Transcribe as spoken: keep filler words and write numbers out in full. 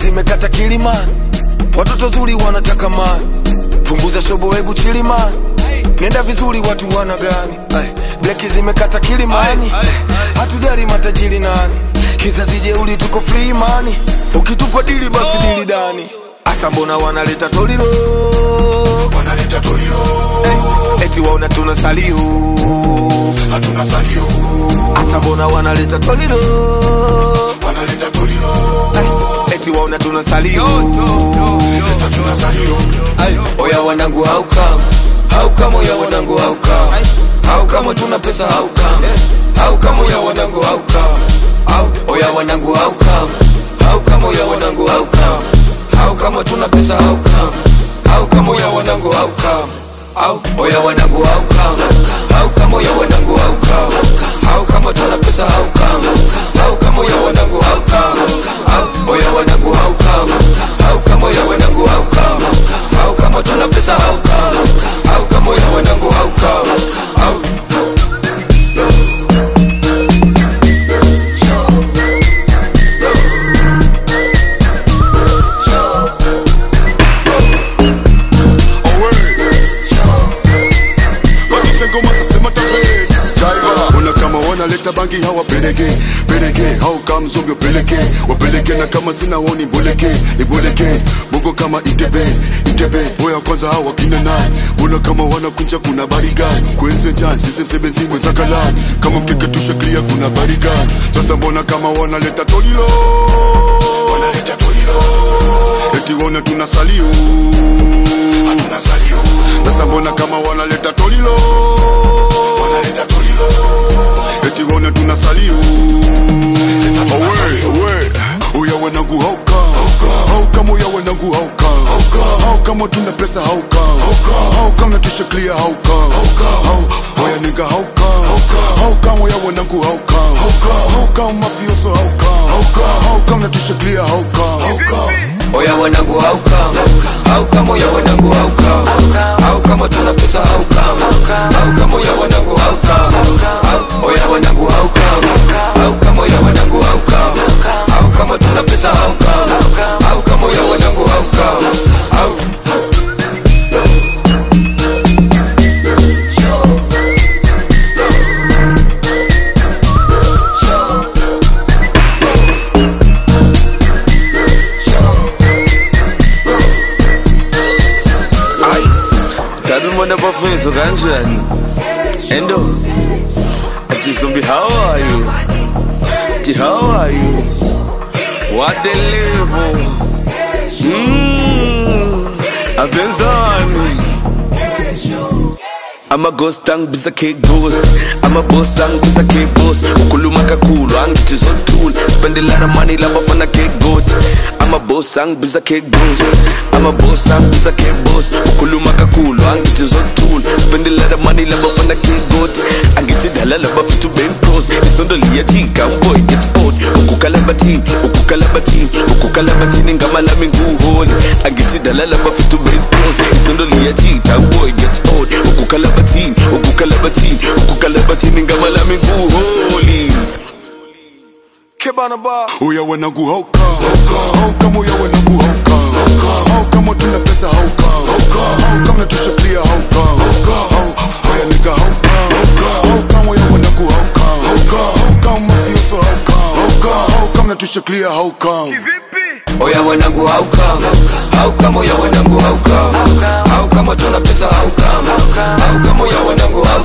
zimekata Kilimani, watoto zuri wanataka mali, punguza shobo hebu chilimani, nenda vizuri watu wana gani? Bleki zimekata Kilimani, hatujali matajiri nani, kizazi jeuli tuko free money, ukitupa dili basi dili dani. Asa mbona wanaleta tolilo, wanaleta tolilo, hey, eti waona tunasalio, hatuna salio. Asa mbona wanaleta tolilo, wanaleta tolilo, hey, eti waona tunasalio, hatuna salio. Oya wanangu how come, how come oya wanangu how come, how come tuna pesa how come, how come oya wanangu how come, how oya wanangu how come, how come oya wanangu how come, how come tuna pesa how come, how come oya wanangu how come, how oya wanangu how come, how come oya wanangu how come, how come tuna pesa how come, how come oya wanangu how come, how oya wanangu how come, how come oya wanangu how come, how come tuna pesa how come, how come oya wanangu how come, how wanaleta bangi hawa peleke peleke, how come zombi peleke wapeleke, na kama sina woni boleke ni boleke, bongo kama itebe itebe. Boya kwanza hawa kina nani, bona kama wanakunja kuna bariga kwenze jani, sisi msebenzi kwenza kala kama mkeke tusha clear kuna bariga. Sasa mbona kama wanaleta tolilo, wanaleta tolilo, eti wana tunasalio, hatuna salio. Sasa mbona kama wanaleta tolilo, wanaleta tolilo, eti wana tunasalio. Owe owe oya wanangu how come, how come oya wanangu how come, how come tuna pesa how come, how come natusha clear how come, how oya nigga how come, how come oya wanangu how come, how come mafioso how come, how come natusha clear how come, oya wanangu how come, how come oya wanangu how come, how come tuna pesa how come, how come oya wanangu how come, how oya wanangu how come, how come oya wanangu how come, how come tuna pesa how come, how come oya wanangu how come, how Mwana bafethu kanjani endo ati zombie how are you, ati how are you, what the level mmm abenzani. I'm a ghost ang bisa ke ghost, I'm a boss ang bisa ke boss, ukuluma kakhulu angithi zothula, spend a lot of money lapha fana ke goat. I'm a boss ang bisa ke ghost, I'm a boss ang bisa ke boss, ukuluma kakhulu angithi zothula, spend a lot of money lapha fana ke goat. Angithi dala lapha fitu ben pros, isondo liyajika boy gets old, ukukala bathini ukukala bathini ukukala bathini ngama lami nguholi. Angithi dala lapha fitu ben pros, isondo liyajika boy gets old, ukukala bathini ukukala bathini ukukala bathini ngama lami nguholi. Kebana ba oya wanangu how come, how come oya wanangu how come, how come tuna pesa how come, how come natusha clear how come, how oya nigga how come, how come oya wanangu how come, how come mafioso how come, how come natusha clear how come. Oya wanangu how come, how come oya wanangu how come, how come tuna pesa how come, how come oya wanangu how